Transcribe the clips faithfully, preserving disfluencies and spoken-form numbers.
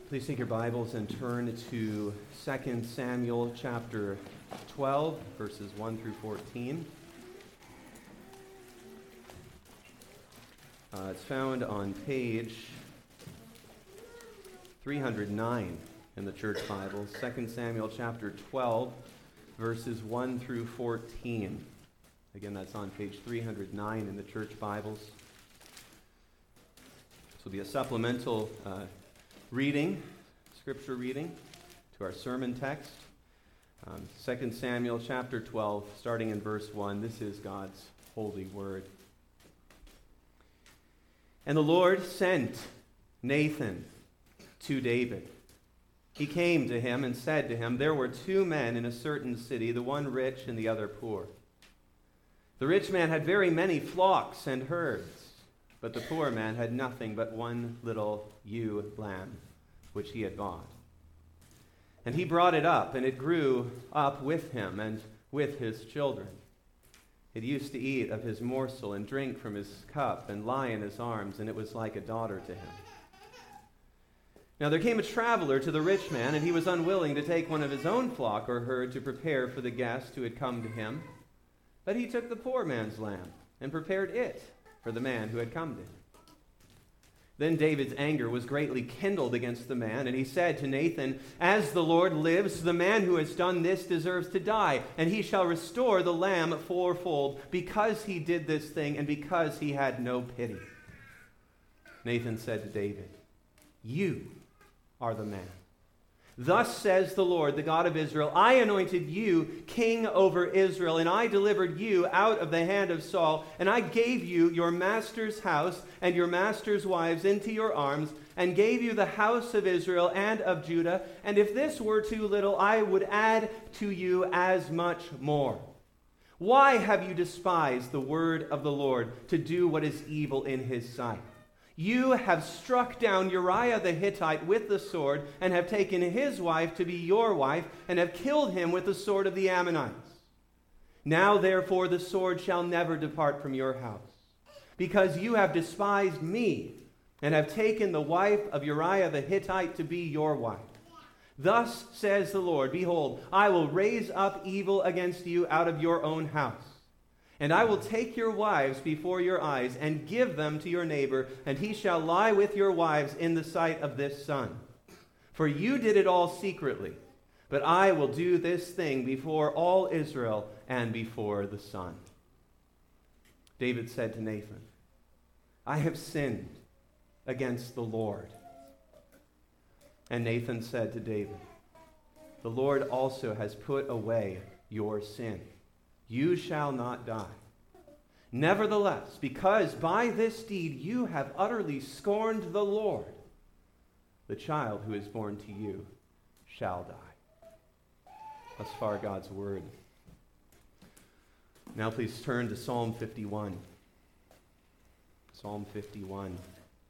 Please take your Bibles and turn to Second Samuel chapter twelve, verses one through fourteen. Uh, it's found on page three hundred nine in the Church Bible. Second Samuel chapter twelve, verses one through fourteen. Again, that's on page three hundred nine in the Church Bibles. This will be a supplemental uh, reading, scripture reading, to our sermon text. Um, Second Samuel chapter twelve, starting in verse one. This is God's holy word. And the Lord sent Nathan to David. He came to him and said to him, "There were two men in a certain city, the one rich and the other poor. The rich man had very many flocks and herds, but the poor man had nothing but one little ewe lamb, which he had bought. And he brought it up, and it grew up with him and with his children. It used to eat of his morsel and drink from his cup and lie in his arms, and it was like a daughter to him. Now there came a traveler to the rich man, and he was unwilling to take one of his own flock or herd to prepare for the guest who had come to him. But he took the poor man's lamb and prepared it for the man who had come to him. Then David's anger was greatly kindled against the man, and he said to Nathan, 'As the Lord lives, the man who has done this deserves to die, and he shall restore the lamb fourfold, because he did this thing and because he had no pity.' Nathan said to David, 'You are the man. Thus says the Lord, the God of Israel, I anointed you king over Israel, and I delivered you out of the hand of Saul, and I gave you your master's house and your master's wives into your arms, and gave you the house of Israel and of Judah. And if this were too little, I would add to you as much more. Why have you despised the word of the Lord to do what is evil in his sight? You have struck down Uriah the Hittite with the sword, and have taken his wife to be your wife, and have killed him with the sword of the Ammonites. Now therefore the sword shall never depart from your house, because you have despised me, and have taken the wife of Uriah the Hittite to be your wife. Thus says the Lord, behold, I will raise up evil against you out of your own house. And I will take your wives before your eyes and give them to your neighbor, and he shall lie with your wives in the sight of this sun. For you did it all secretly, but I will do this thing before all Israel and before the sun.' David said to Nathan, 'I have sinned against the Lord.' And Nathan said to David, 'The Lord also has put away your sin. You shall not die. Nevertheless, because by this deed you have utterly scorned the Lord, the child who is born to you shall die.'" Thus far, God's word. Now please turn to Psalm fifty-one. Psalm fifty-one.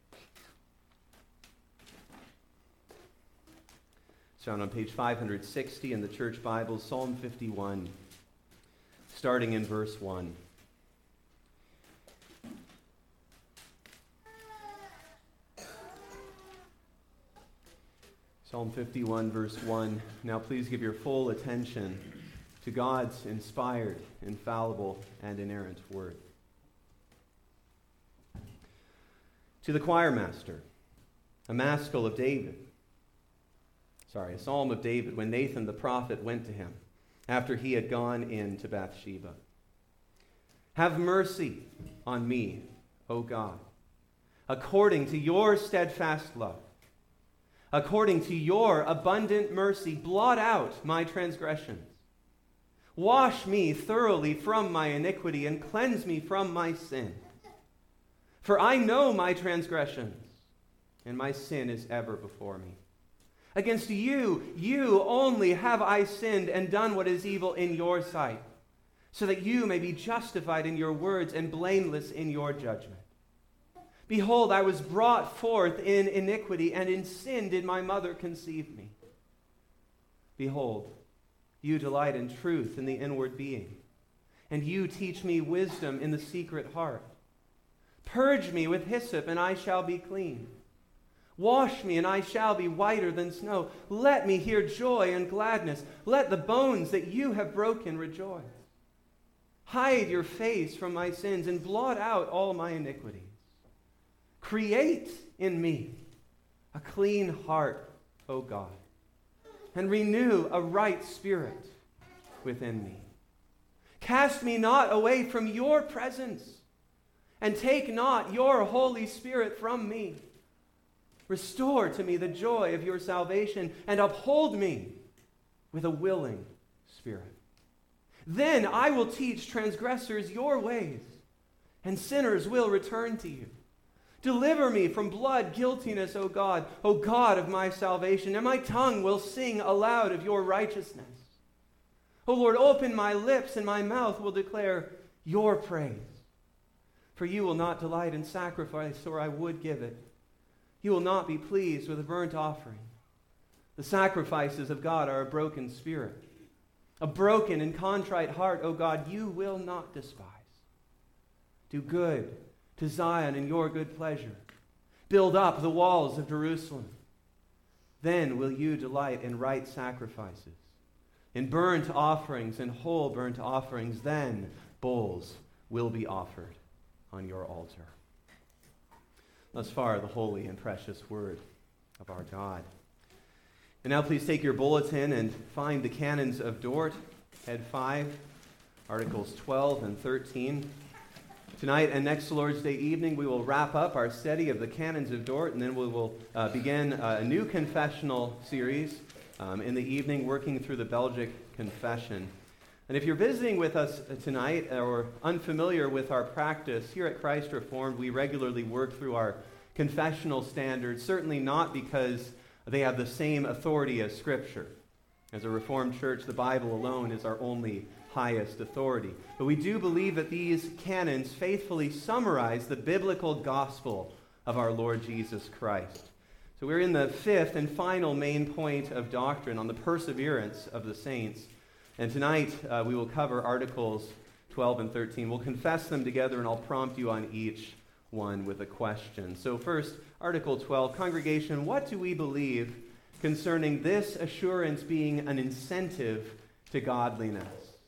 It's found on page five hundred sixty in the Church Bible, Psalm fifty-one. Starting in verse one. Psalm fifty-one, verse one. Now please give your full attention to God's inspired, infallible, and inerrant word. To the choir master, a maskil of David. Sorry, a psalm of David, when Nathan the prophet went to him after he had gone in to Bathsheba. "Have mercy on me, O God, according to your steadfast love. According to your abundant mercy, blot out my transgressions. Wash me thoroughly from my iniquity and cleanse me from my sin. For I know my transgressions, and my sin is ever before me. Against you, you only have I sinned and done what is evil in your sight, so that you may be justified in your words and blameless in your judgment. Behold, I was brought forth in iniquity, and in sin did my mother conceive me. Behold, you delight in truth in the inward being, and you teach me wisdom in the secret heart. Purge me with hyssop, and I shall be clean. Wash me, and I shall be whiter than snow. Let me hear joy and gladness. Let the bones that you have broken rejoice. Hide your face from my sins and blot out all my iniquities. Create in me a clean heart, O God, and renew a right spirit within me. Cast me not away from your presence, and take not your Holy Spirit from me. Restore to me the joy of your salvation, and uphold me with a willing spirit. Then I will teach transgressors your ways, and sinners will return to you. Deliver me from blood guiltiness, O God, O God of my salvation, and my tongue will sing aloud of your righteousness. O Lord, open my lips, and my mouth will declare your praise. For you will not delight in sacrifice, or I would give it. You will not be pleased with a burnt offering. The sacrifices of God are a broken spirit. A broken and contrite heart, O God, you will not despise. Do good to Zion in your good pleasure. Build up the walls of Jerusalem. Then will you delight in right sacrifices, in burnt offerings and whole burnt offerings. Then bulls will be offered on your altar. Thus far, the holy and precious word of our God. And now please take your bulletin and find the Canons of Dort, Head five, Articles twelve and thirteen. Tonight and next Lord's Day evening, we will wrap up our study of the Canons of Dort, and then we will uh, begin uh, a new confessional series um, in the evening, working through the Belgic Confession. And if you're visiting with us tonight or unfamiliar with our practice, here at Christ Reformed, we regularly work through our confessional standards, certainly not because they have the same authority as Scripture. As a Reformed church, the Bible alone is our only highest authority. But we do believe that these canons faithfully summarize the biblical gospel of our Lord Jesus Christ. So we're in the fifth and final main point of doctrine on the perseverance of the saints. And tonight uh, we will cover Articles twelve and thirteen. We'll confess them together, and I'll prompt you on each one with a question. So first, Article twelve, Congregation, what do we believe concerning this assurance being an incentive to godliness?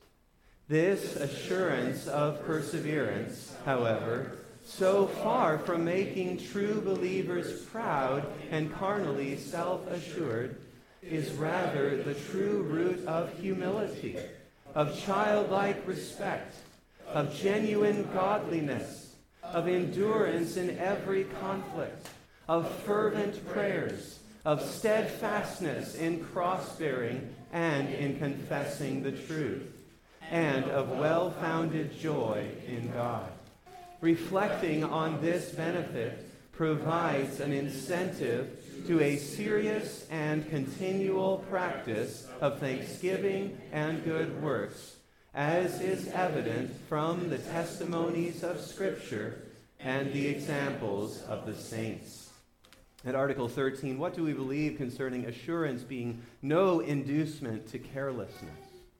This assurance of perseverance, however, so far from making true believers proud and carnally self-assured, is rather the true root of humility, of childlike respect, of genuine godliness, of endurance in every conflict, of fervent prayers, of steadfastness in cross-bearing and in confessing the truth, and of well-founded joy in God. Reflecting on this benefit provides an incentive to a serious and continual practice of thanksgiving and good works, as is evident from the testimonies of Scripture and the examples of the saints. At Article thirteen, what do we believe concerning assurance being no inducement to carelessness?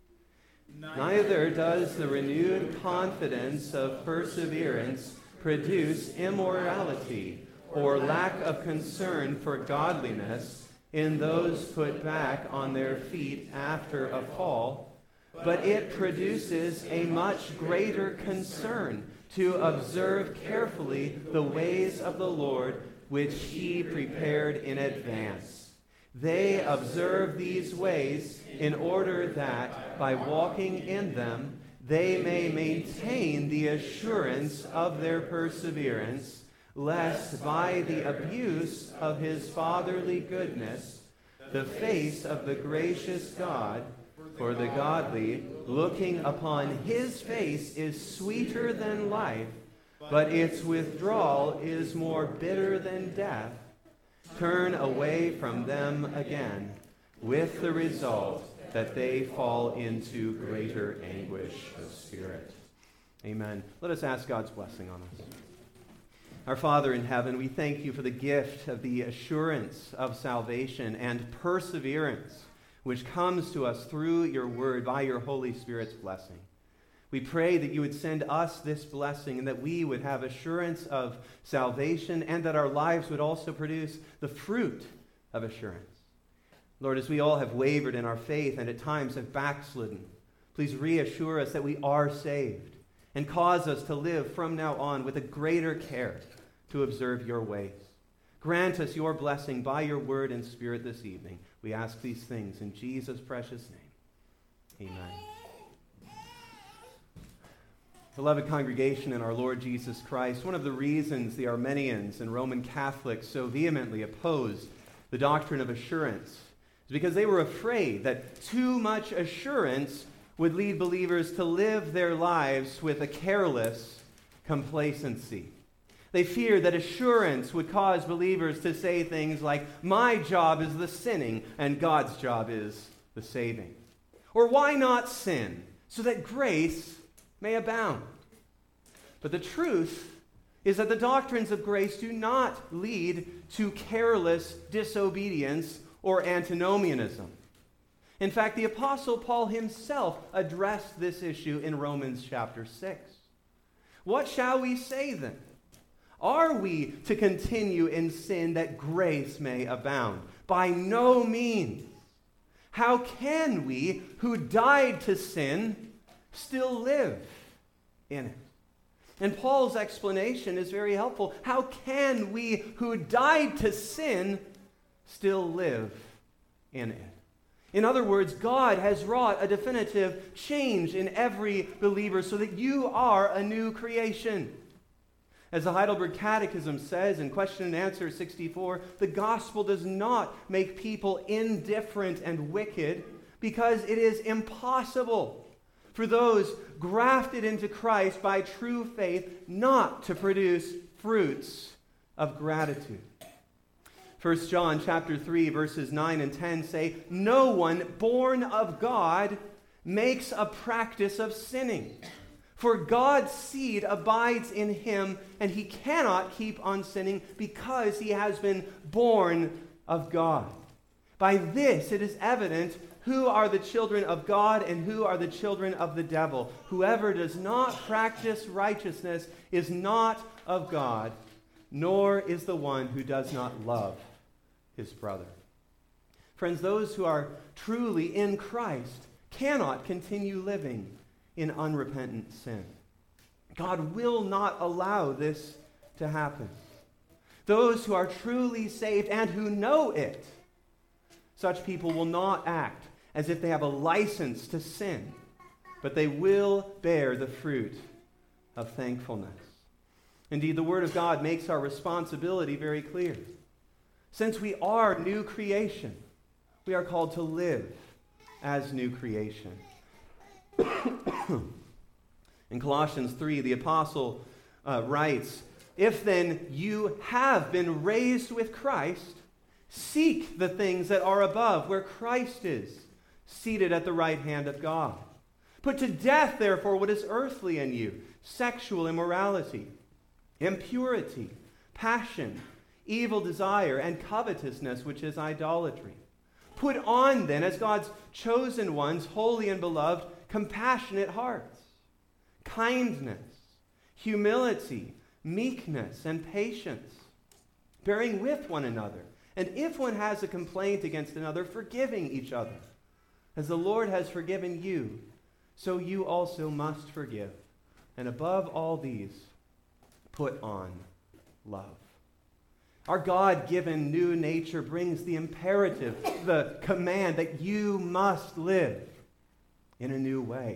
Neither does the renewed confidence of perseverance produce immorality or lack of concern for godliness in those put back on their feet after a fall, but it produces a much greater concern to observe carefully the ways of the Lord which he prepared in advance. They observe these ways in order that, by walking in them, they may maintain the assurance of their perseverance, lest by the abuse of his fatherly goodness, the face of the gracious God, for the godly, looking upon his face is sweeter than life, but its withdrawal is more bitter than death, turn away from them again, with the result that they fall into greater anguish of spirit. Amen. Let us ask God's blessing on us. Our Father in heaven, we thank you for the gift of the assurance of salvation and perseverance which comes to us through your word by your Holy Spirit's blessing. We pray that you would send us this blessing and that we would have assurance of salvation and that our lives would also produce the fruit of assurance. Lord, as we all have wavered in our faith and at times have backslidden, please reassure us that we are saved and cause us to live from now on with a greater care to observe your ways. Grant us your blessing by your word and spirit this evening. We ask these things in Jesus' precious name. Amen. Beloved congregation in our Lord Jesus Christ, one of the reasons the Armenians and Roman Catholics so vehemently opposed the doctrine of assurance is because they were afraid that too much assurance would lead believers to live their lives with a careless complacency. They feared that assurance would cause believers to say things like, my job is the sinning and God's job is the saving. Or why not sin so that grace may abound? But the truth is that the doctrines of grace do not lead to careless disobedience or antinomianism. In fact, the Apostle Paul himself addressed this issue in Romans chapter six. What shall we say then? Are we to continue in sin that grace may abound? By no means. How can we, who died to sin, still live in it? And Paul's explanation is very helpful. How can we, who died to sin, still live in it? In other words, God has wrought a definitive change in every believer so that you are a new creation. As the Heidelberg Catechism says in Question and Answer sixty-four, the gospel does not make people indifferent and wicked because it is impossible for those grafted into Christ by true faith not to produce fruits of gratitude. First John chapter three, verses nine and ten say, no one born of God makes a practice of sinning. For God's seed abides in him, and he cannot keep on sinning because he has been born of God. By this it is evident who are the children of God and who are the children of the devil. Whoever does not practice righteousness is not of God, nor is the one who does not love his brother. Friends, those who are truly in Christ cannot continue living in unrepentant sin. God will not allow this to happen. Those who are truly saved and who know it, such people will not act as if they have a license to sin, but they will bear the fruit of thankfulness. Indeed, the Word of God makes our responsibility very clear. Since we are new creation, we are called to live as new creation. In Colossians three, the apostle uh, writes, if then you have been raised with Christ, seek the things that are above, where Christ is, seated at the right hand of God. Put to death, therefore, what is earthly in you, sexual immorality, impurity, passion, evil desire, and covetousness, which is idolatry. Put on, then, as God's chosen ones, holy and beloved, compassionate hearts, kindness, humility, meekness, and patience, bearing with one another, and if one has a complaint against another, forgiving each other. As the Lord has forgiven you, so you also must forgive. And above all these, put on love. Our God-given new nature brings the imperative, the command that you must live in a new way.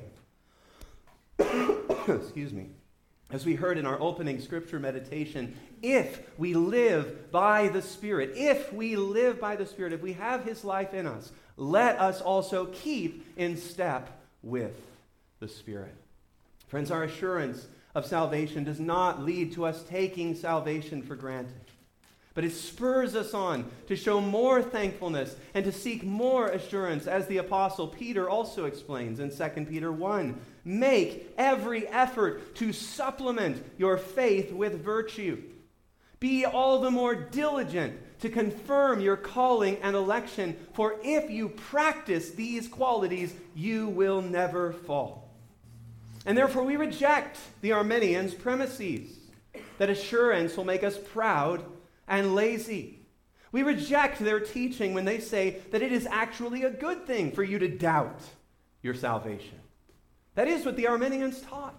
Excuse me. As we heard in our opening scripture meditation, if we live by the Spirit, if we live by the Spirit, if we have his life in us, let us also keep in step with the Spirit. Friends, our assurance of salvation does not lead to us taking salvation for granted, but it spurs us on to show more thankfulness and to seek more assurance, as the Apostle Peter also explains in Second Peter one. Make every effort to supplement your faith with virtue. Be all the more diligent to confirm your calling and election, for if you practice these qualities, you will never fall. And therefore we reject the Arminians' premises that assurance will make us proud and lazy. We reject their teaching when they say that it is actually a good thing for you to doubt your salvation. That is what the Arminians taught.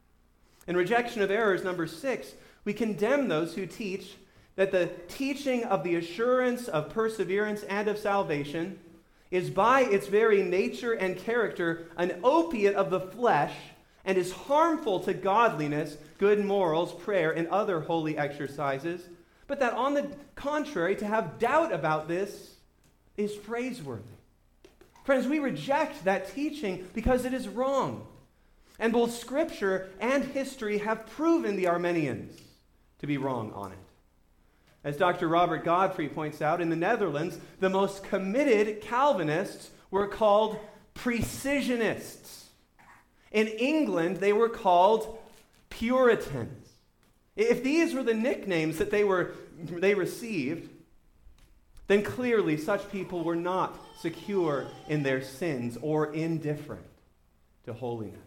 In rejection of errors, number six, we condemn those who teach that the teaching of the assurance of perseverance and of salvation is by its very nature and character an opiate of the flesh and is harmful to godliness, good morals, prayer, and other holy exercises, but that on the contrary, to have doubt about this is praiseworthy. Friends, we reject that teaching because it is wrong. And both Scripture and history have proven the Arminians to be wrong on it. As Doctor Robert Godfrey points out, in the Netherlands, the most committed Calvinists were called precisionists. In England, they were called Puritans. If these were the nicknames that they were they received, then clearly such people were not secure in their sins or indifferent to holiness.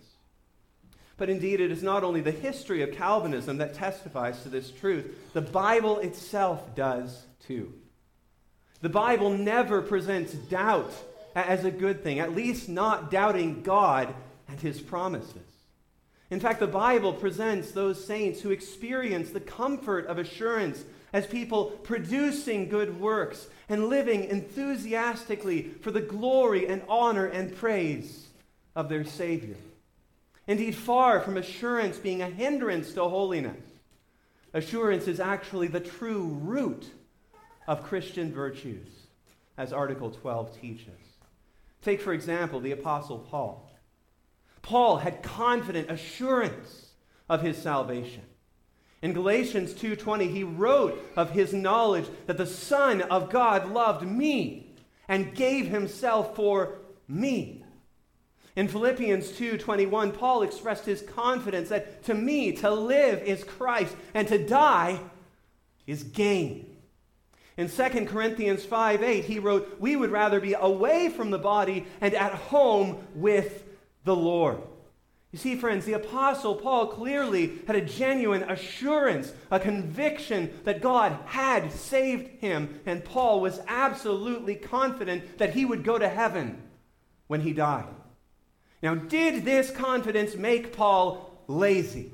But indeed, it is not only the history of Calvinism that testifies to this truth. The Bible itself does too. The Bible never presents doubt as a good thing, at least not doubting God and his promises. In fact, the Bible presents those saints who experience the comfort of assurance as people producing good works and living enthusiastically for the glory and honor and praise of their Savior. Indeed, far from assurance being a hindrance to holiness, assurance is actually the true root of Christian virtues, as Article twelve teaches. Take, for example, the Apostle Paul. Paul had confident assurance of his salvation. In Galatians two twenty, he wrote of his knowledge that the Son of God loved me and gave himself for me. In Philippians two twenty-one, Paul expressed his confidence that to me, to live is Christ, and to die is gain. In Second Corinthians five eight, he wrote, we would rather be away from the body and at home with the Lord. You see, friends, the Apostle Paul clearly had a genuine assurance, a conviction that God had saved him, and Paul was absolutely confident that he would go to heaven when he died. Now, did this confidence make Paul lazy?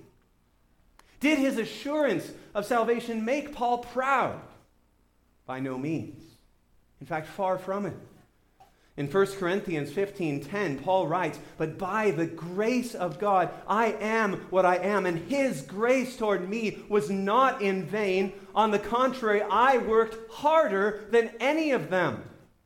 Did his assurance of salvation make Paul proud? By no means. In fact, far from it. In First Corinthians fifteen ten, Paul writes, but by the grace of God, I am what I am, and his grace toward me was not in vain. On the contrary, I worked harder than any of them.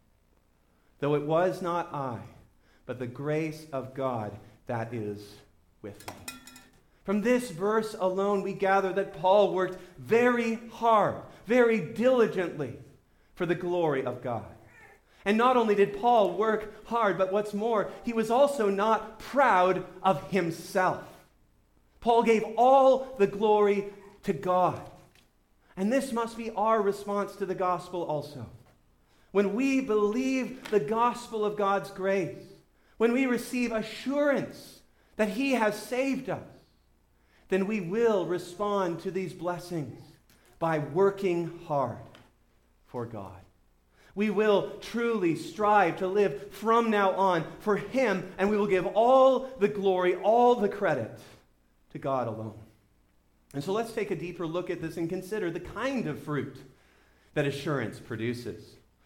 Though it was not I, but the grace of God that is with me. From this verse alone, we gather that Paul worked very hard, very diligently for the glory of God. And not only did Paul work hard, but what's more, he was also not proud of himself. Paul gave all the glory to God. And this must be our response to the gospel also. When we believe the gospel of God's grace, when we receive assurance that he has saved us, then we will respond to these blessings by working hard for God. We will truly strive to live from now on for him, and we will give all the glory, all the credit to God alone. And so let's take a deeper look at this and consider the kind of fruit that assurance produces.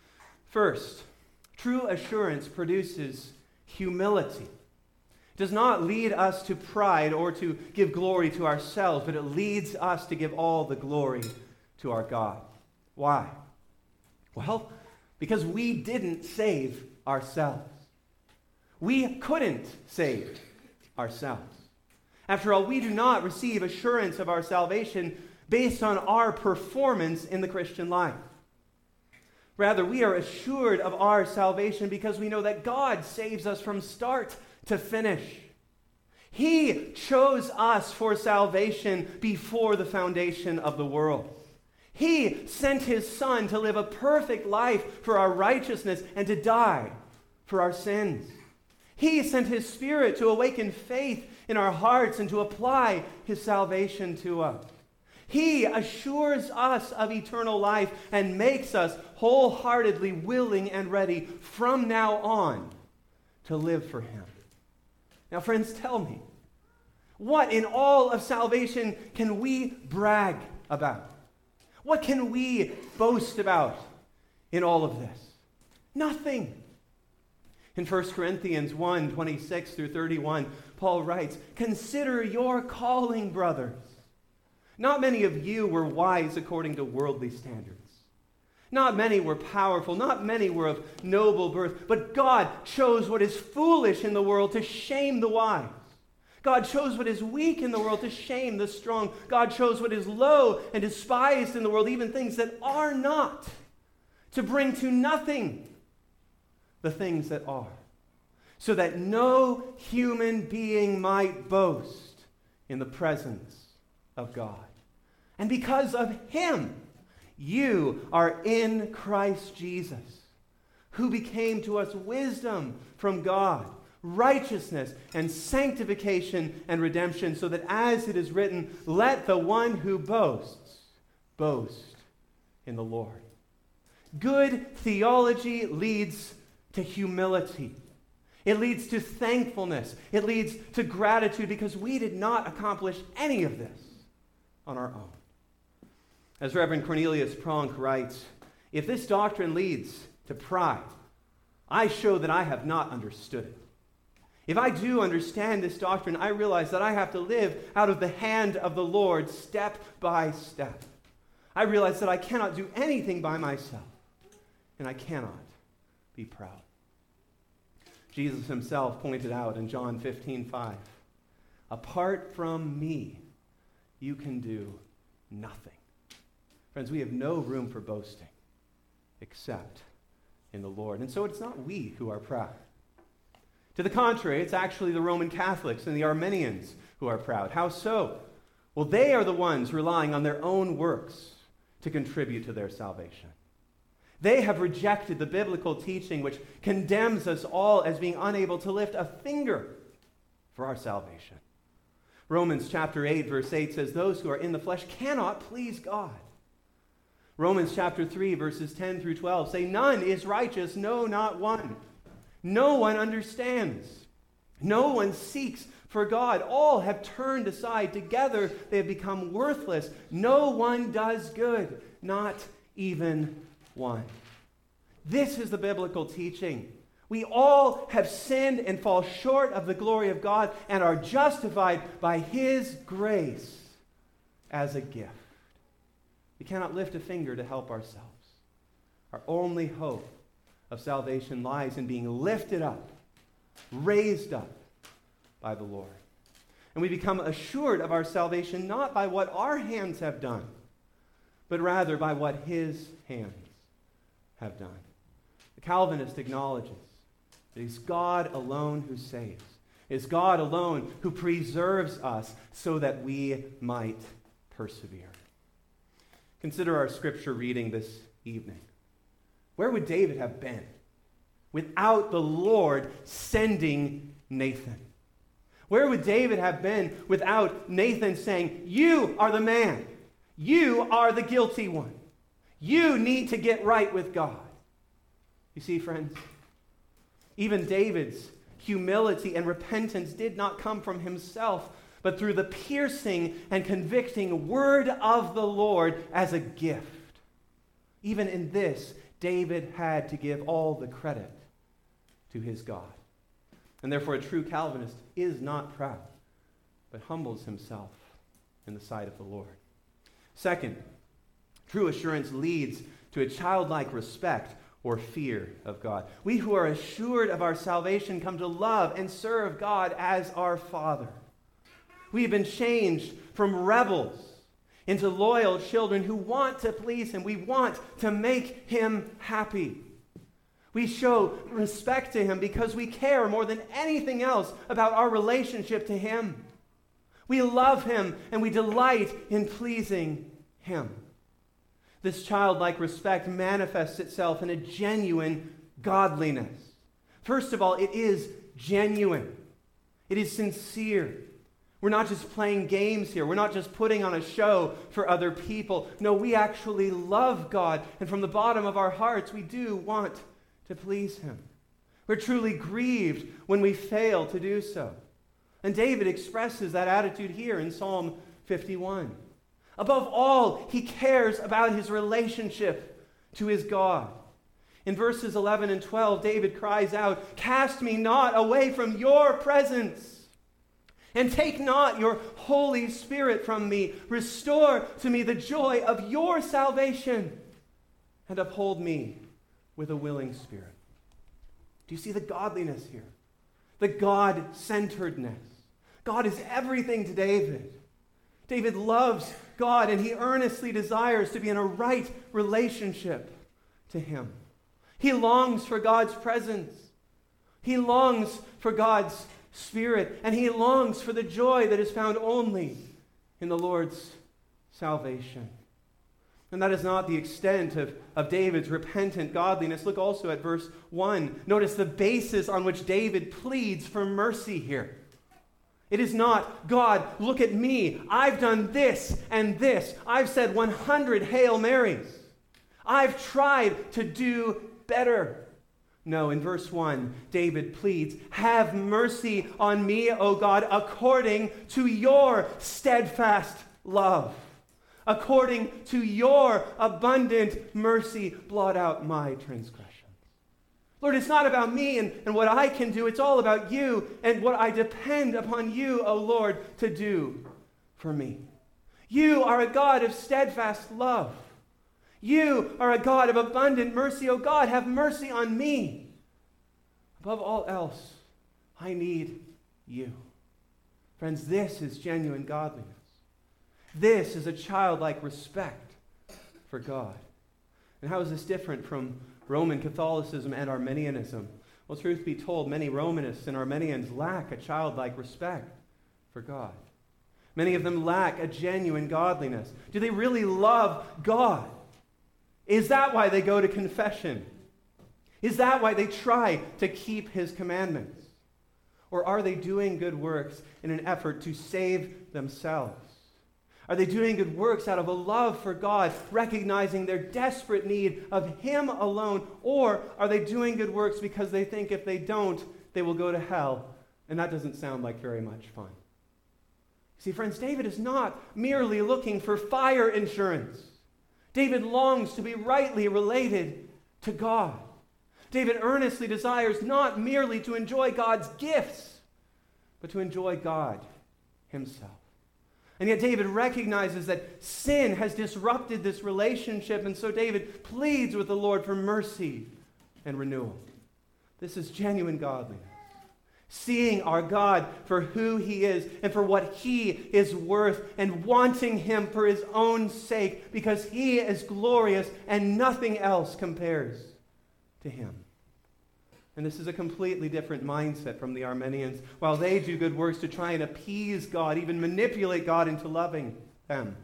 First, true assurance produces humility. It does not lead us to pride or to give glory to ourselves, but it leads us to give all the glory to our God. Why? Well, because we didn't save ourselves. We couldn't save ourselves. After all, we do not receive assurance of our salvation based on our performance in the Christian life. Rather, we are assured of our salvation because we know that God saves us from start to finish. He chose us for salvation before the foundation of the world. He sent his Son to live a perfect life for our righteousness and to die for our sins. He sent his Spirit to awaken faith in our hearts and to apply his salvation to us. He assures us of eternal life and makes us wholeheartedly willing and ready from now on to live for him. Now, friends, tell me, what in all of salvation can we brag about? What can we boast about in all of this? Nothing. In First Corinthians one, twenty-six through thirty-one, Paul writes, "Consider your calling, brothers. Not many of you were wise according to worldly standards. Not many were powerful. Not many were of noble birth. But God chose what is foolish in the world to shame the wise. God chose what is weak in the world to shame the strong. God chose what is low and despised in the world, even things that are not, to bring to nothing the things that are, so that no human being might boast in the presence of God. And because of him, you are in Christ Jesus, who became to us wisdom from God, righteousness and sanctification and redemption, so that as it is written, let the one who boasts, boast in the Lord." Good theology leads to humility. It leads to thankfulness. It leads to gratitude, because we did not accomplish any of this on our own. As Reverend Cornelius Pronk writes, "If this doctrine leads to pride, I show that I have not understood it. If I do understand this doctrine, I realize that I have to live out of the hand of the Lord step by step. I realize that I cannot do anything by myself, and I cannot be proud." Jesus himself pointed out in John fifteen five, "Apart from me, you can do nothing." Friends, we have no room for boasting except in the Lord. And so it's not we who are proud. To the contrary, it's actually the Roman Catholics and the Armenians who are proud. How so? Well, they are the ones relying on their own works to contribute to their salvation. They have rejected the biblical teaching which condemns us all as being unable to lift a finger for our salvation. Romans chapter eight, verse eight says, "Those who are in the flesh cannot please God." Romans chapter three, verses ten through twelve say, "None is righteous, no, not one. No one understands. No one seeks for God. All have turned aside. Together they have become worthless. No one does good, not even one." This is the biblical teaching. We all have sinned and fall short of the glory of God and are justified by his grace as a gift. We cannot lift a finger to help ourselves. Our only hope of salvation lies in being lifted up, raised up by the Lord. And we become assured of our salvation not by what our hands have done, but rather by what his hands have done. The Calvinist acknowledges that it is God alone who saves. It is God alone who preserves us so that we might persevere. Consider our scripture reading this evening. Where would David have been without the Lord sending Nathan? Where would David have been without Nathan saying, "You are the man. You are the guilty one. You need to get right with God"? You see, friends, even David's humility and repentance did not come from himself, but through the piercing and convicting word of the Lord as a gift. Even in this, David had to give all the credit to his God. And therefore, a true Calvinist is not proud, but humbles himself in the sight of the Lord. Second, true assurance leads to a childlike respect or fear of God. We who are assured of our salvation come to love and serve God as our Father. We have been changed from rebels into loyal children who want to please him. We want to make him happy. We show respect to him because we care more than anything else about our relationship to him. We love him and we delight in pleasing him. This childlike respect manifests itself in a genuine godliness. First of all, it is genuine. It is sincere. We're not just playing games here. We're not just putting on a show for other people. No, we actually love God, and from the bottom of our hearts, we do want to please him. We're truly grieved when we fail to do so. And David expresses that attitude here in Psalm fifty-one. Above all, he cares about his relationship to his God. In verses eleven and twelve, David cries out, "Cast me not away from your presence, and take not your Holy Spirit from me. Restore to me the joy of your salvation, and uphold me with a willing spirit." Do you see the godliness here? The God-centeredness. God is everything to David. David loves God, and he earnestly desires to be in a right relationship to him. He longs for God's presence. He longs for God's Spirit, and he longs for the joy that is found only in the Lord's salvation. And that is not the extent of, of David's repentant godliness. Look also at verse one. Notice the basis on which David pleads for mercy here. It is not, "God, look at me. I've done this and this. I've said one hundred Hail Marys. I've tried to do better." No, in verse one, David pleads, "Have mercy on me, O God, according to your steadfast love. According to your abundant mercy, blot out my transgressions." Lord, it's not about me and, and what I can do. It's all about you and what I depend upon you, O Lord, to do for me. You are a God of steadfast love. You are a God of abundant mercy. O God, have mercy on me. Above all else, I need you. Friends, this is genuine godliness. This is a childlike respect for God. And how is this different from Roman Catholicism and Arminianism? Well, truth be told, many Romanists and Arminians lack a childlike respect for God. Many of them lack a genuine godliness. Do they really love God? Is that why they go to confession? Is that why they try to keep his commandments? Or are they doing good works in an effort to save themselves? Are they doing good works out of a love for God, recognizing their desperate need of him alone? Or are they doing good works because they think if they don't, they will go to hell? And that doesn't sound like very much fun. See, friends, David is not merely looking for fire insurance. David longs to be rightly related to God. David earnestly desires not merely to enjoy God's gifts, but to enjoy God himself. And yet David recognizes that sin has disrupted this relationship, and so David pleads with the Lord for mercy and renewal. This is genuine godliness. Seeing our God for who he is and for what he is worth, and wanting him for his own sake, because he is glorious and nothing else compares to him. And this is a completely different mindset from the Arminians. While they do good works to try and appease God, even manipulate God into loving them,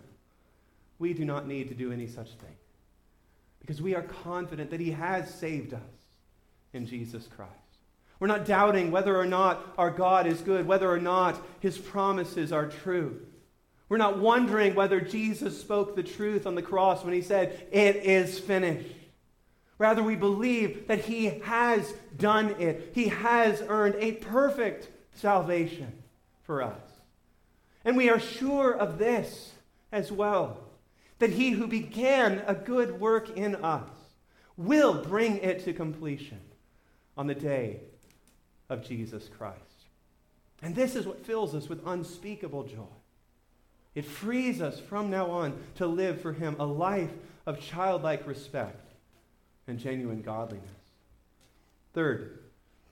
we do not need to do any such thing, because we are confident that he has saved us in Jesus Christ. We're not doubting whether or not our God is good, whether or not his promises are true. We're not wondering whether Jesus spoke the truth on the cross when he said, "It is finished." Rather, we believe that he has done it. He has earned a perfect salvation for us. And we are sure of this as well, that he who began a good work in us will bring it to completion on the day of Jesus Christ. And this is what fills us with unspeakable joy. It frees us from now on to live for him a life of childlike respect and genuine godliness. Third,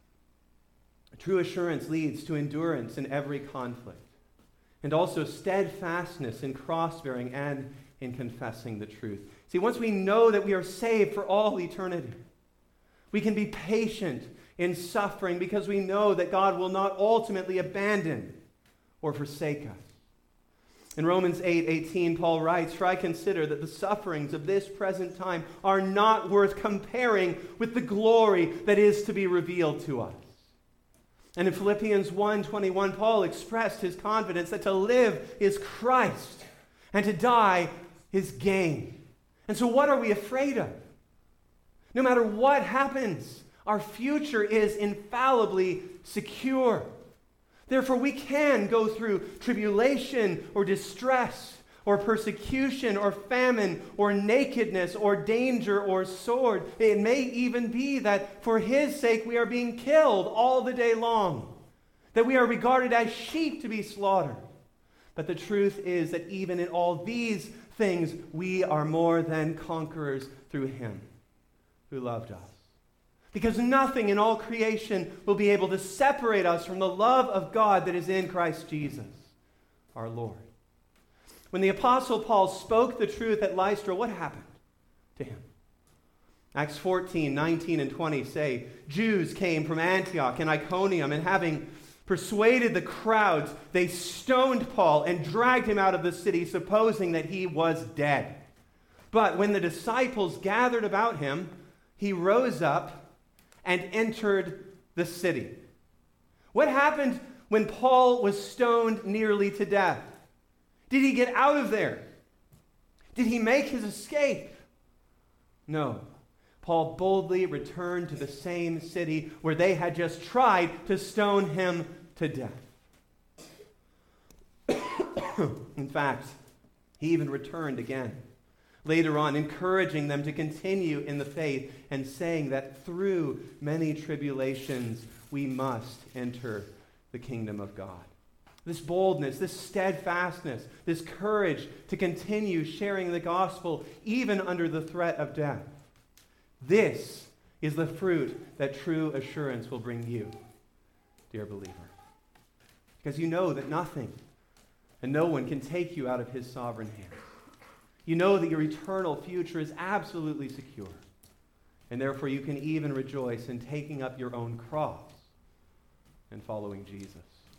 true assurance leads to endurance in every conflict, and also steadfastness in cross-bearing and in confessing the truth. See, once we know that we are saved for all eternity, we can be patient in suffering because we know that God will not ultimately abandon or forsake us. In Romans eight eighteen, Paul writes, "For I consider that the sufferings of this present time are not worth comparing with the glory that is to be revealed to us." And in Philippians one twenty-one, Paul expressed his confidence that to live is Christ and to die is gain. And so what are we afraid of? No matter what happens, our future is infallibly secure. Therefore, we can go through tribulation or distress or persecution or famine or nakedness or danger or sword. It may even be that for his sake we are being killed all the day long, that we are regarded as sheep to be slaughtered. But the truth is that even in all these things, we are more than conquerors through him who loved us. Because nothing in all creation will be able to separate us from the love of God that is in Christ Jesus, our Lord. When the Apostle Paul spoke the truth at Lystra, what happened to him? Acts fourteen, nineteen, and twenty say, Jews came from Antioch and Iconium, and having persuaded the crowds, they stoned Paul and dragged him out of the city, supposing that he was dead. But when the disciples gathered about him, he rose up and entered the city. What happened when Paul was stoned nearly to death? Did he get out of there? Did he make his escape? No. Paul boldly returned to the same city where they had just tried to stone him to death. In fact, he even returned again, later on, encouraging them to continue in the faith and saying that through many tribulations we must enter the kingdom of God. This boldness, this steadfastness, this courage to continue sharing the gospel even under the threat of death. This is the fruit that true assurance will bring you, dear believer. Because you know that nothing and no one can take you out of his sovereign hand. You know that your eternal future is absolutely secure. And therefore you can even rejoice in taking up your own cross and following Jesus.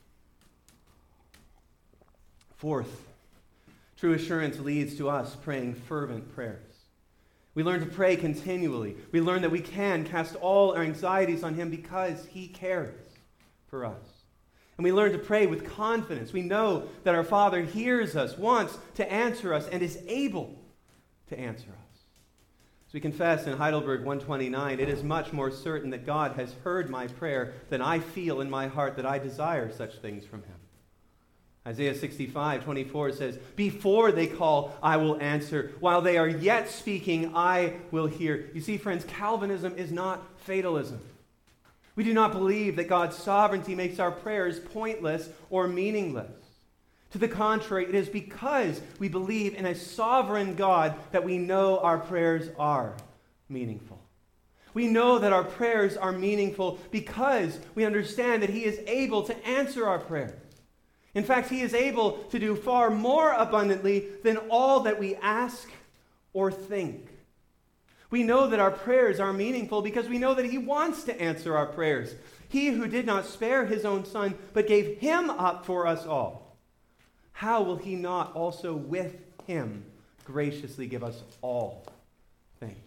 Fourth, true assurance leads to us praying fervent prayers. We learn to pray continually. We learn that we can cast all our anxieties on him because he cares for us. And we learn to pray with confidence. We know that our Father hears us, wants to answer us, and is able to answer us. As we confess in Heidelberg one twenty-nine, it is much more certain that God has heard my prayer than I feel in my heart that I desire such things from him. Isaiah sixty-five twenty-four says, before they call, I will answer. While they are yet speaking, I will hear. You see, friends, Calvinism is not fatalism. We do not believe that God's sovereignty makes our prayers pointless or meaningless. To the contrary, it is because we believe in a sovereign God that we know our prayers are meaningful. We know that our prayers are meaningful because we understand that he is able to answer our prayers. In fact, he is able to do far more abundantly than all that we ask or think. We know that our prayers are meaningful because we know that he wants to answer our prayers. He who did not spare his own son, but gave him up for us all, how will he not also with him graciously give us all things?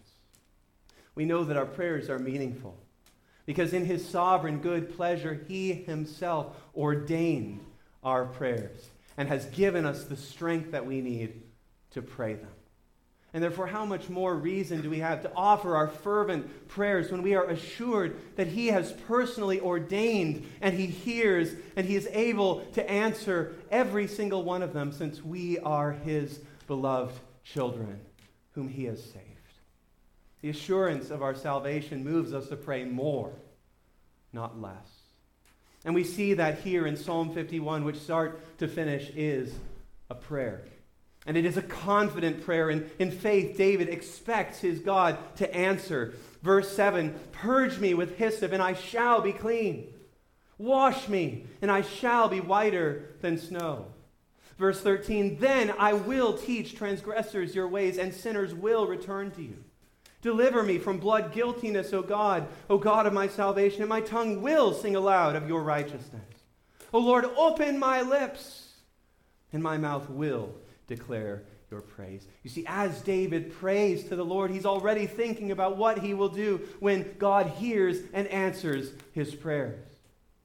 We know that our prayers are meaningful because in his sovereign good pleasure, he himself ordained our prayers and has given us the strength that we need to pray them. And therefore, how much more reason do we have to offer our fervent prayers when we are assured that he has personally ordained and he hears and he is able to answer every single one of them, since we are his beloved children whom he has saved. The assurance of our salvation moves us to pray more, not less. And we see that here in Psalm fifty-one, which start to finish is a prayer. And it is a confident prayer. And in faith, David expects his God to answer. Verse seven, purge me with hyssop, and I shall be clean. Wash me, and I shall be whiter than snow. Verse thirteen, then I will teach transgressors your ways, and sinners will return to you. Deliver me from blood guiltiness, O God, O God of my salvation, and my tongue will sing aloud of your righteousness. O Lord, open my lips, and my mouth will declare your praise. You see, as David prays to the Lord, he's already thinking about what he will do when God hears and answers his prayers.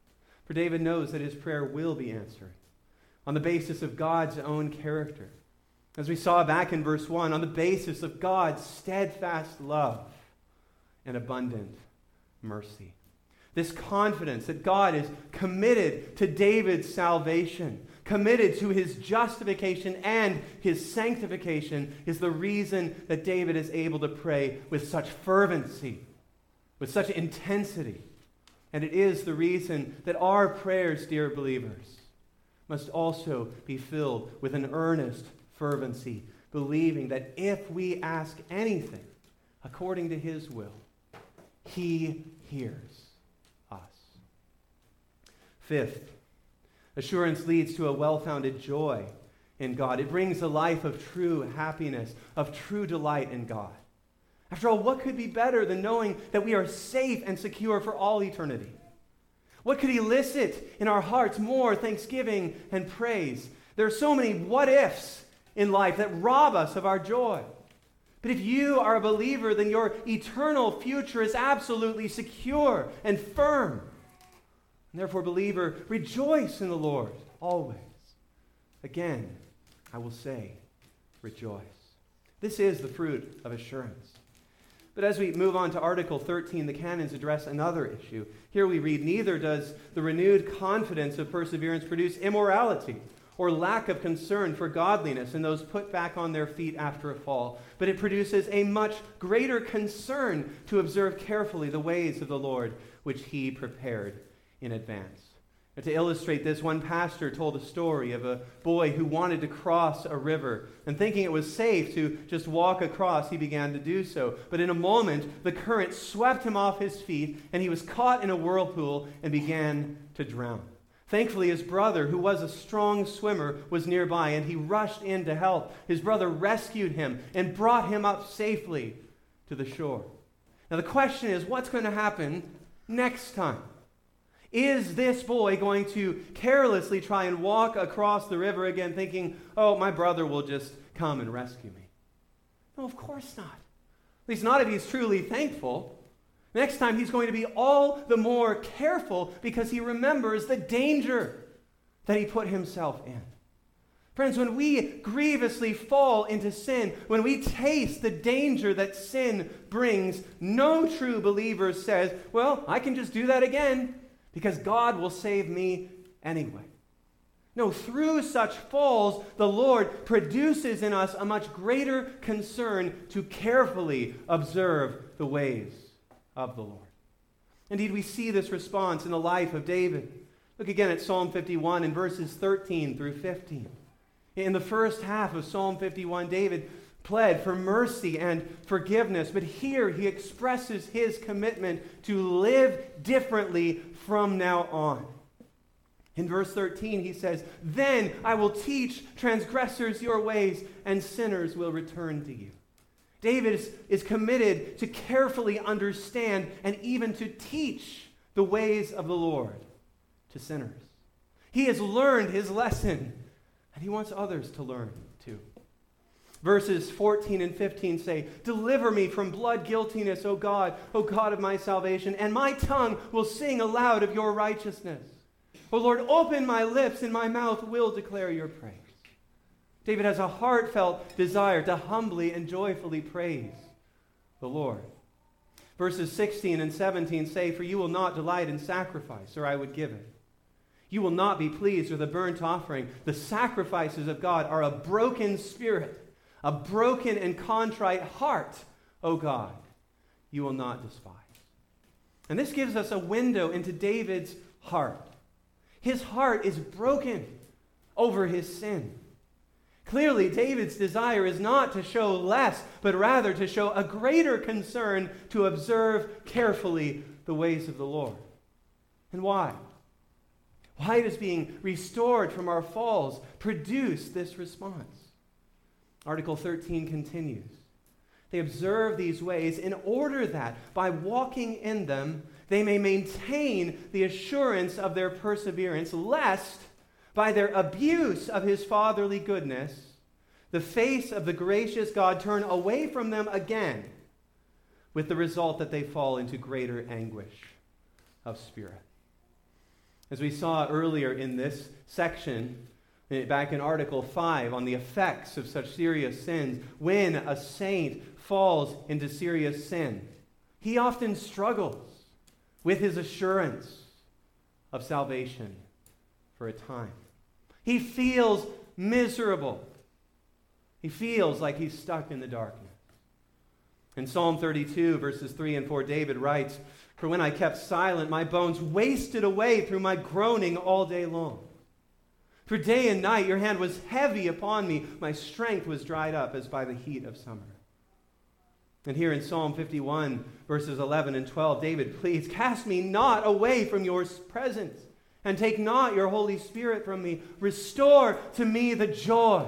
For David knows that his prayer will be answered on the basis of God's own character. As we saw back in verse one, on the basis of God's steadfast love and abundant mercy. This confidence that God is committed to David's salvation, committed to his justification and his sanctification, is the reason that David is able to pray with such fervency, with such intensity. And it is the reason that our prayers, dear believers, must also be filled with an earnest fervency, believing that if we ask anything according to his will, he hears us. Fifth, assurance leads to a well-founded joy in God. It brings a life of true happiness, of true delight in God. After all, what could be better than knowing that we are safe and secure for all eternity? What could elicit in our hearts more thanksgiving and praise? There are so many what-ifs in life that rob us of our joy. But if you are a believer, then your eternal future is absolutely secure and firm. And therefore, believer, rejoice in the Lord always. Again, I will say, rejoice. This is the fruit of assurance. But as we move on to Article thirteen, the canons address another issue. Here we read, neither does the renewed confidence of perseverance produce immorality or lack of concern for godliness in those put back on their feet after a fall, but it produces a much greater concern to observe carefully the ways of the Lord, which he prepared in advance. And to illustrate this, one pastor told a story of a boy who wanted to cross a river, and thinking it was safe to just walk across, he began to do so. But in a moment, the current swept him off his feet, and he was caught in a whirlpool and began to drown. Thankfully, his brother, who was a strong swimmer, was nearby, and he rushed in to help. His brother rescued him and brought him up safely to the shore. Now the question is, what's going to happen next time? Is this boy going to carelessly try and walk across the river again thinking, oh, my brother will just come and rescue me? No, of course not. At least not if he's truly thankful. Next time he's going to be all the more careful because he remembers the danger that he put himself in. Friends, when we grievously fall into sin, when we taste the danger that sin brings, no true believer says, well, I can just do that again, because God will save me anyway. No, through such falls, the Lord produces in us a much greater concern to carefully observe the ways of the Lord. Indeed, we see this response in the life of David. Look again at Psalm fifty-one in verses thirteen through fifteen. In the first half of Psalm fifty-one, David pled for mercy and forgiveness, but here he expresses his commitment to live differently from now on. In verse thirteen, he says, then I will teach transgressors your ways, and sinners will return to you. David is, is committed to carefully understand and even to teach the ways of the Lord to sinners. He has learned his lesson, and he wants others to learn too. Verses fourteen and fifteen say, deliver me from blood guiltiness, O God, O God of my salvation, and my tongue will sing aloud of your righteousness. O Lord, open my lips, and my mouth will declare your praise. David has a heartfelt desire to humbly and joyfully praise the Lord. Verses sixteen and seventeen say, for you will not delight in sacrifice, or I would give it. You will not be pleased with a burnt offering. The sacrifices of God are a broken spirit, a broken and contrite heart, O God, you will not despise. And this gives us a window into David's heart. His heart is broken over his sin. Clearly, David's desire is not to show less, but rather to show a greater concern to observe carefully the ways of the Lord. And why? Why does being restored from our falls produce this response? Article thirteen continues. They observe these ways in order that, by walking in them, they may maintain the assurance of their perseverance, lest, by their abuse of his fatherly goodness, the face of the gracious God turn away from them again, with the result that they fall into greater anguish of spirit. As we saw earlier in this section, back in Article five, on the effects of such serious sins, when a saint falls into serious sin, he often struggles with his assurance of salvation for a time. He feels miserable. He feels like he's stuck in the darkness. In Psalm thirty-two, verses three and four, David writes, "For when I kept silent, my bones wasted away through my groaning all day long. For day and night your hand was heavy upon me. My strength was dried up as by the heat of summer." And here in Psalm fifty-one, verses eleven and twelve, David pleads, "Cast me not away from your presence, and take not your Holy Spirit from me. Restore to me the joy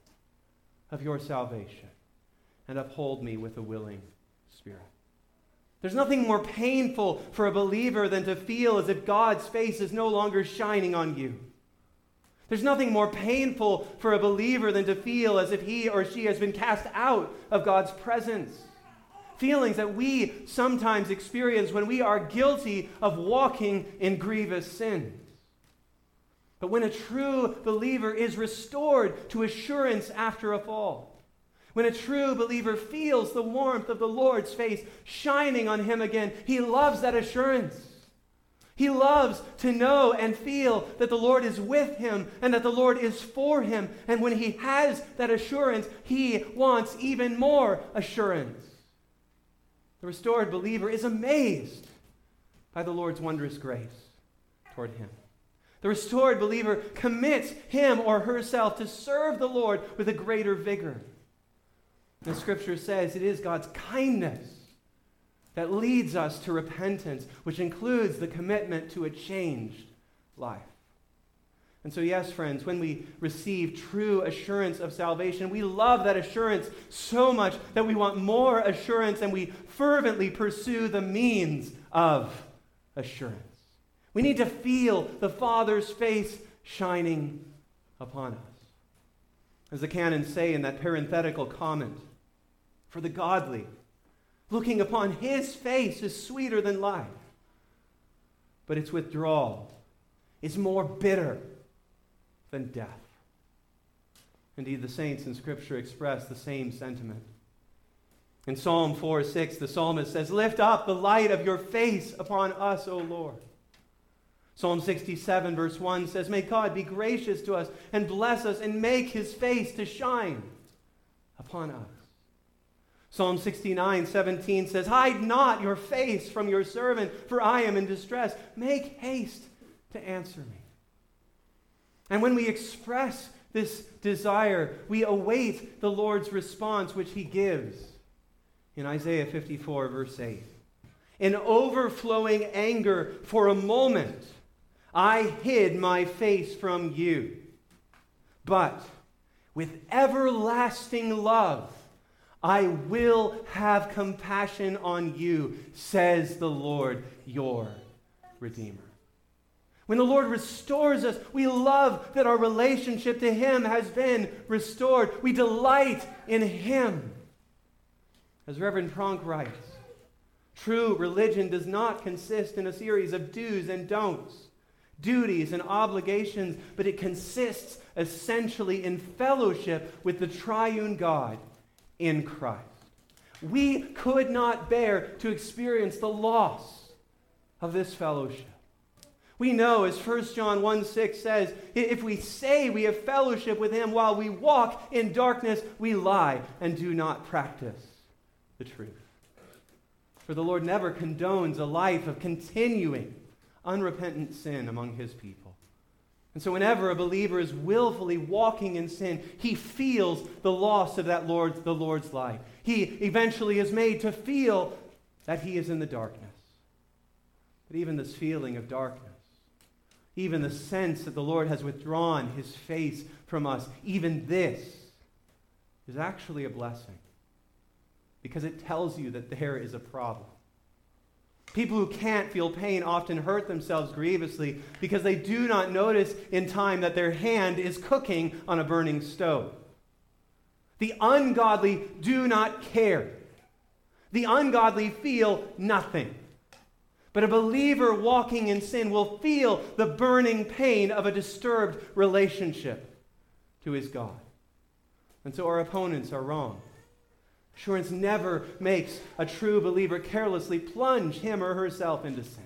of your salvation, and uphold me with a willing spirit." There's nothing more painful for a believer than to feel as if God's face is no longer shining on you. There's nothing more painful for a believer than to feel as if he or she has been cast out of God's presence. Feelings that we sometimes experience when we are guilty of walking in grievous sins. But when a true believer is restored to assurance after a fall, when a true believer feels the warmth of the Lord's face shining on him again, he loves that assurance. He loves to know and feel that the Lord is with him and that the Lord is for him. And when he has that assurance, he wants even more assurance. The restored believer is amazed by the Lord's wondrous grace toward him. The restored believer commits him or herself to serve the Lord with a greater vigor. The Scripture says it is God's kindness that leads us to repentance, which includes the commitment to a changed life. And so, yes, friends, when we receive true assurance of salvation, we love that assurance so much that we want more assurance, and we fervently pursue the means of assurance. We need to feel the Father's face shining upon us. As the canons say in that parenthetical comment, "For the godly, looking upon his face is sweeter than life, but its withdrawal is more bitter than death." Indeed, the saints in Scripture express the same sentiment. In Psalm four six, the psalmist says, "Lift up the light of your face upon us, O Lord." Psalm sixty-seven, verse one says, "May God be gracious to us and bless us and make his face to shine upon us." Psalm sixty-nine, seventeen says, "Hide not your face from your servant, for I am in distress. Make haste to answer me." And when we express this desire, we await the Lord's response, which he gives in Isaiah fifty-four, verse eight. "In overflowing anger for a moment, I hid my face from you. But with everlasting love, I will have compassion on you, says the Lord, your Redeemer." When the Lord restores us, we love that our relationship to him has been restored. We delight in him. As Reverend Pronk writes, "True religion does not consist in a series of do's and don'ts, duties and obligations, but it consists essentially in fellowship with the triune God in Christ." We could not bear to experience the loss of this fellowship. We know, as First John one six says, if we say we have fellowship with him while we walk in darkness, we lie and do not practice the truth. For the Lord never condones a life of continuing unrepentant sin among his people. And so whenever a believer is willfully walking in sin, he feels the loss of that Lord, the Lord's light. He eventually is made to feel that he is in the darkness. But even this feeling of darkness, even the sense that the Lord has withdrawn his face from us, even this is actually a blessing, because it tells you that there is a problem. People who can't feel pain often hurt themselves grievously because they do not notice in time that their hand is cooking on a burning stove. The ungodly do not care. The ungodly feel nothing. But a believer walking in sin will feel the burning pain of a disturbed relationship to his God. And so our opponents are wrong. Assurance never makes a true believer carelessly plunge him or herself into sin.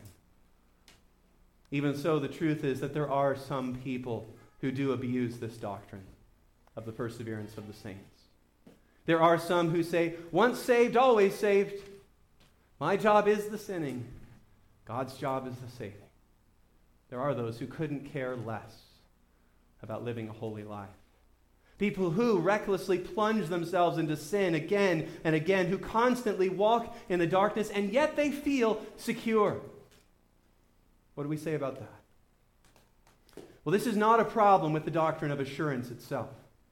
Even so, the truth is that there are some people who do abuse this doctrine of the perseverance of the saints. There are some who say, once saved, always saved. My job is the sinning. God's job is the saving. There are those who couldn't care less about living a holy life. People who recklessly plunge themselves into sin again and again, who constantly walk in the darkness, and yet they feel secure. What do we say about that? Well, this is not a problem with the doctrine of assurance itself.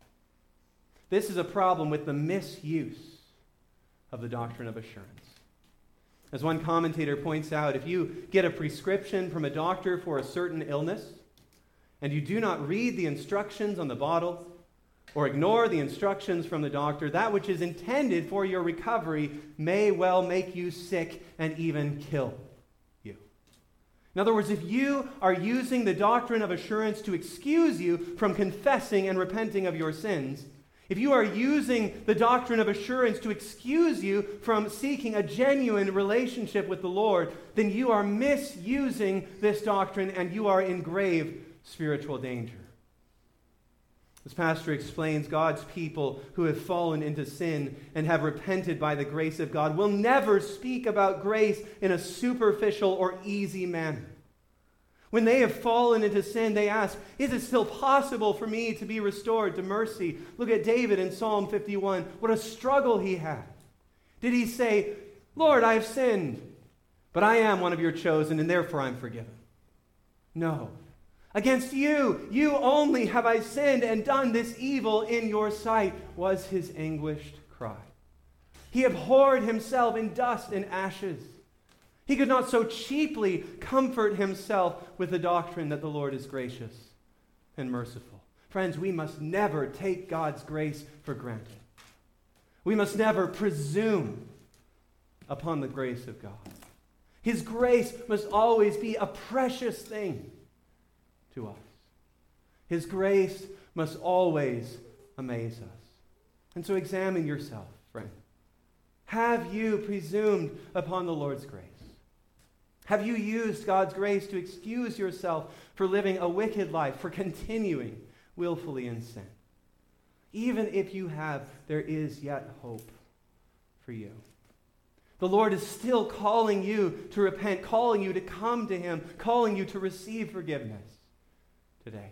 This is a problem with the misuse of the doctrine of assurance. As one commentator points out, if you get a prescription from a doctor for a certain illness, and you do not read the instructions on the bottle, or ignore the instructions from the doctor, that which is intended for your recovery may well make you sick and even kill you. In other words, if you are using the doctrine of assurance to excuse you from confessing and repenting of your sins, if you are using the doctrine of assurance to excuse you from seeking a genuine relationship with the Lord, then you are misusing this doctrine and you are in grave spiritual danger. This pastor explains God's people who have fallen into sin and have repented by the grace of God will never speak about grace in a superficial or easy manner. When they have fallen into sin, they ask, is it still possible for me to be restored to mercy? Look at David in Psalm fifty-one. What a struggle he had. Did he say, Lord, I have sinned, but I am one of your chosen, and therefore I'm forgiven? No. Against you, you only have I sinned and done this evil in your sight, was his anguished cry. He abhorred himself in dust and ashes. He could not so cheaply comfort himself with the doctrine that the Lord is gracious and merciful. Friends, we must never take God's grace for granted. We must never presume upon the grace of God. His grace must always be a precious thing to us. His grace must always amaze us. And so examine yourself, friend. Have you presumed upon the Lord's grace? Have you used God's grace to excuse yourself for living a wicked life, for continuing willfully in sin? Even if you have, there is yet hope for you. The Lord is still calling you to repent, calling you to come to Him, calling you to receive forgiveness today.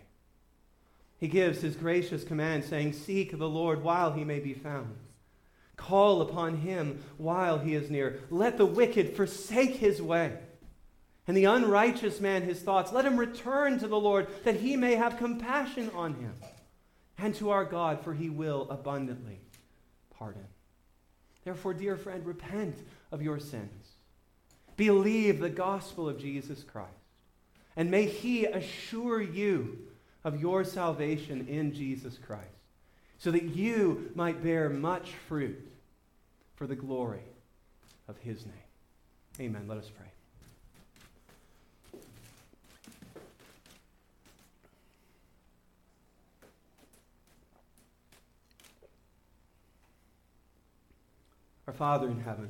He gives His gracious command saying, seek the Lord while He may be found. Call upon Him while He is near. Let the wicked forsake his way, and the unrighteous man his thoughts. Let him return to the Lord, that He may have compassion on him, and to our God, for He will abundantly pardon. Therefore, dear friend, repent of your sins. Believe the gospel of Jesus Christ, and may He assure you of your salvation in Jesus Christ, so that you might bear much fruit for the glory of His name. Amen. Let us pray. Our Father in heaven,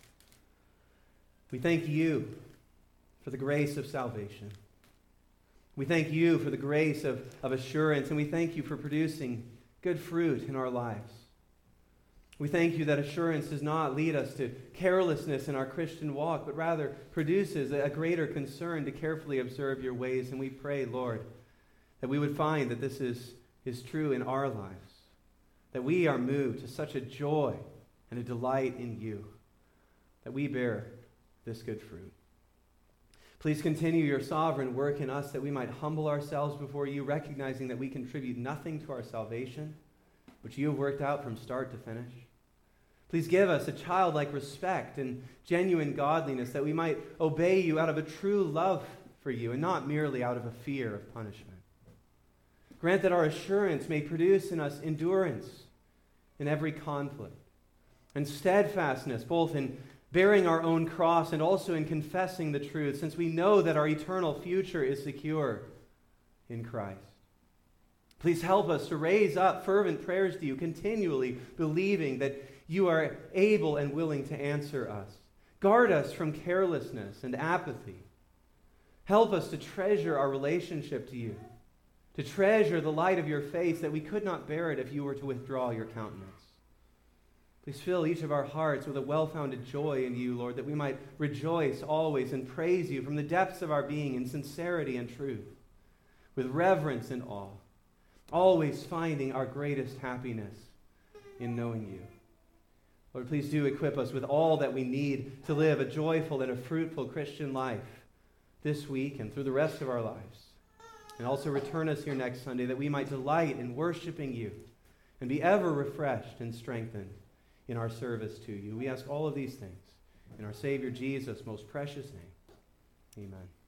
we thank You for the grace of salvation. We thank You for the grace of, of assurance, and we thank You for producing good fruit in our lives. We thank You that assurance does not lead us to carelessness in our Christian walk, but rather produces a greater concern to carefully observe Your ways. And we pray, Lord, that we would find that this is, is true in our lives, that we are moved to such a joy and a delight in You, that we bear this good fruit. Please continue Your sovereign work in us, that we might humble ourselves before You, recognizing that we contribute nothing to our salvation, which You have worked out from start to finish. Please give us a childlike respect and genuine godliness, that we might obey You out of a true love for You and not merely out of a fear of punishment. Grant that our assurance may produce in us endurance in every conflict, and steadfastness both in bearing our own cross, and also in confessing the truth, since we know that our eternal future is secure in Christ. Please help us to raise up fervent prayers to you, continually believing that you are able and willing to answer us. Guard us from carelessness and apathy. Help us to treasure our relationship to you, to treasure the light of your face, that we could not bear it if you were to withdraw your countenance. Please fill each of our hearts with a well-founded joy in you, Lord, that we might rejoice always and praise you from the depths of our being in sincerity and truth, with reverence and awe, always finding our greatest happiness in knowing you. Lord, please do equip us with all that we need to live a joyful and a fruitful Christian life this week and through the rest of our lives. And also return us here next Sunday that we might delight in worshiping you and be ever refreshed and strengthened in our service to you. We ask all of these things in our Savior Jesus' most precious name. Amen.